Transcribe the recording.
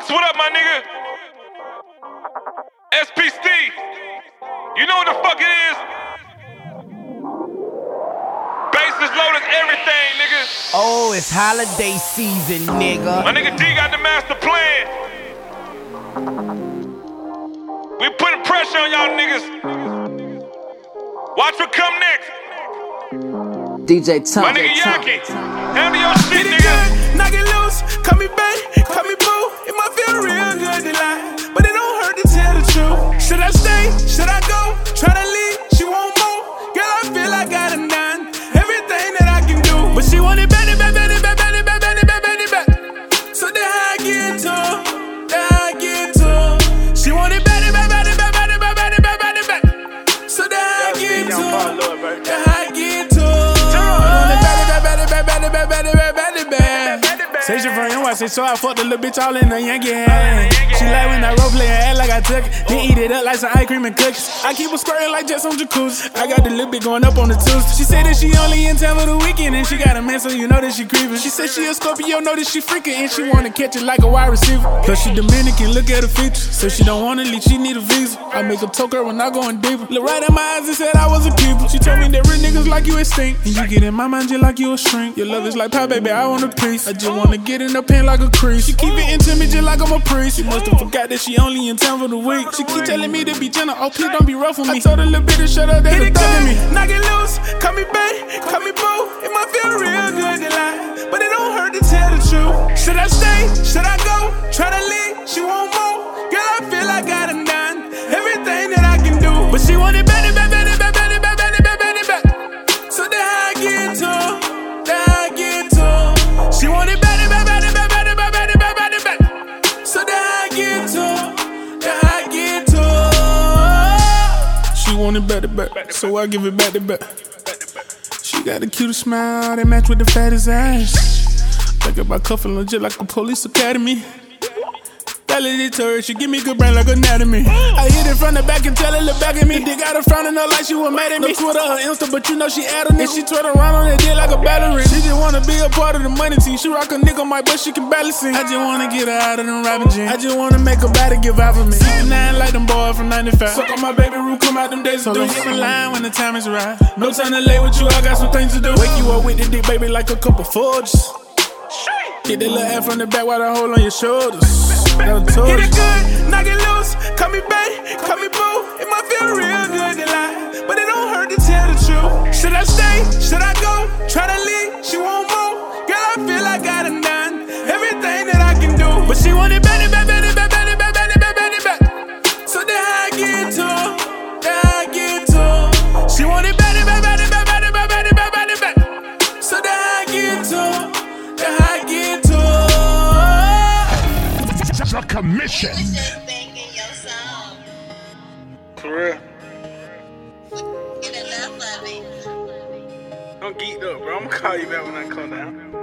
Ghost, what up, my nigga? SPC, you know what the fuck it is? Bases loaded everything, nigga. Oh, it's holiday season, nigga. My nigga D got the master plan. We putting pressure on y'all niggas. Watch what come next. DJ Tom. My nigga Yaki, handle your shit, Get it nigga. good, knock it loose, call me babe, call me boo. It might feel real good to lie, but it don't hurt to tell the truth. Should I stay? Should I go? Try to leave, she won't move. Girl, I feel I got it done, everything that I can do. But she want it back, back, back, back, back, back, back, back, back, back. So then I get to her, then I get to her. She want it back, back, back, back, back, back, back, back, back, back. So then I get to her, then I get to her. Say she from NYC, so I fucked the little bitch all in the Yankee hand. She like when I role play and act like I took it. Then eat it up like some ice cream and cookies. I keep her squirting like just on jacuzzi. I got the little bit going up on the Tuesday. She said that she only in town for the weekend, and she got a man, so you know that she creeping. She said she a Scorpio, know that she freaking, and she wanna catch it like a wide receiver. Plus she Dominican, look at her features. So she don't wanna leave, she need a visa. I make her talk her when I going deeper. Look right in my eyes and said I was a keeper. She told me that real niggas like you extinct, and you get in my mind just like you a shrink. Your love is like pie, baby, I want a piece. I just wanna get in the pen like a crease. She keep it intimate just like I'm a priest. She must have forgot that she only in town for the week. She keep telling me to be gentle, oh please don't be rough with me. I told her little bit to shut up, that's a thug in me. Knock it loose, call me babe, call me boo. It might feel real good to lie, but it don't hurt to tell the truth. Should I stay? Should I go? Try to leave, she won't move. Girl, I feel I got it done, everything that I can do. But she want it back, back, back, back, back, back, back, back, back, back. So then I get to her, then I get to her. She want it back, back, back, back, back, back, back, back, back, back. So then I get to her, then I get to her. She want it back to back, so I give it back to back. She got the cutest smile that match with the fattest ass. Think about cuffing her just like a police academy. Valedictory, she give me good brain like anatomy. I hit it from the back and tell her look back at me. They got her frowning her like she was mad at me. No Twitter or Insta, but you know she added me. And she twirl around on that dick like a ballerina. She just wanna be a part of the money team. She rock a nigga on my butt, she can barely sing. I just wanna get her out of them rapping jeans. I just wanna make her body give out for me. 69 like them boys from 95. Suck on my baby root, come out them days. So don't get in line when the time is right. No time to lay with you, I got some things to do. Wake you up with the dick, baby, like a couple forges. Get that little ass from the back while I hold on your shoulders. Get it good, knock it loose, call me babe, call me boo. It might feel real good to lie, but it don't hurt to tell the truth. Should I stay? Should I go? Try to leave, she won't move. Girl, I feel I got it done, everything that I can do. But she want it back, back, back, back, back, back, back, back, back, back. So then I get to her, then I get to her. She want it back, back, back, back, back, back, back, back, back, back. So then I get to her, then I get to her. The commission. For real. Get enough of it. I'm geeked up, bro. I'm gonna call you back when I come down.